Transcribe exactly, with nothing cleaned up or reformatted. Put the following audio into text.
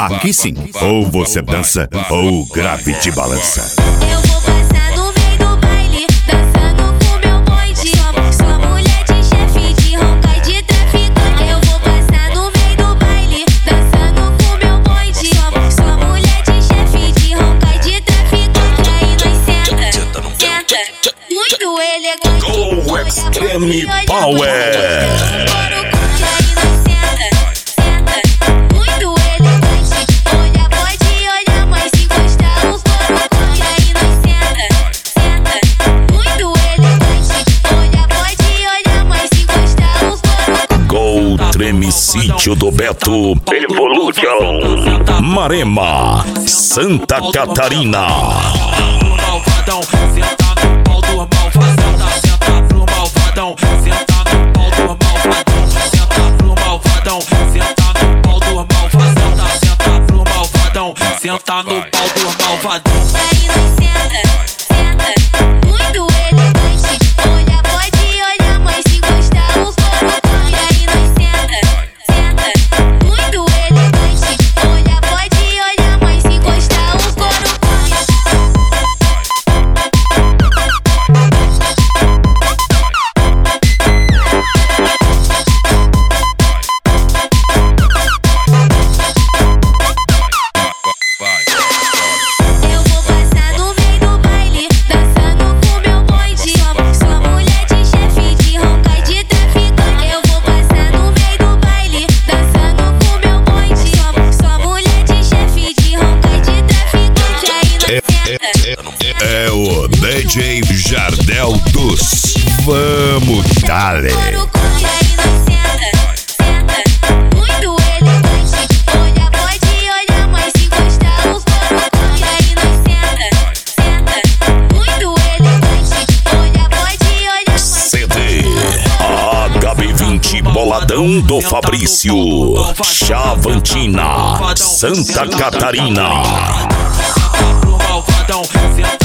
Aqui sim, ou você dança ou o grave te balança. Eu vou passar no meio do baile, dançando com meu bonde. Sou mulher de chefe, de ronca e de traficante. Eu vou passar no meio do baile, dançando com meu bonde. Sou mulher de chefe, de ronca e de traficante. Aí nós senta, senta, muito elegante. Go Extreme Power! Tremicídio do Beto, Evolution, Marema, Santa Catarina. Malvadão, senta no pau do malvadão, senta pro malvadão, senta no pau do malvadão, senta pro malvadão, senta no pau do malvadão, senta pro malvadão, senta no pau do malvadão. Aí nós senta, senta, muito elegante. Olha, pode olhar, mas se gostar o couro come. Aí nós senta, senta, muito elegante. Olha, pode olhar, mas se gostar o couro come. Eu vou passar no meio do baile, dançando com meu bonde. Sou mulher de chefe, de ronca e de traficante. Eu vou passar no meio do baile, dançando com meu bonde. Sou mulher de chefe, de ronca e de traficante. Aí nós senta, É o D J Jardel dos Vamos Dale. couro come. Aí nós senta, senta, muito elegante. Olha, pode olhar, mas se gostar o couro come. Aí nós senta, senta, muito elegante. Olha, pode olhar, mas C D H B vinte Boladão do Fabrício, Chavantina, Santa Catarina. Senta pro malvadão, senta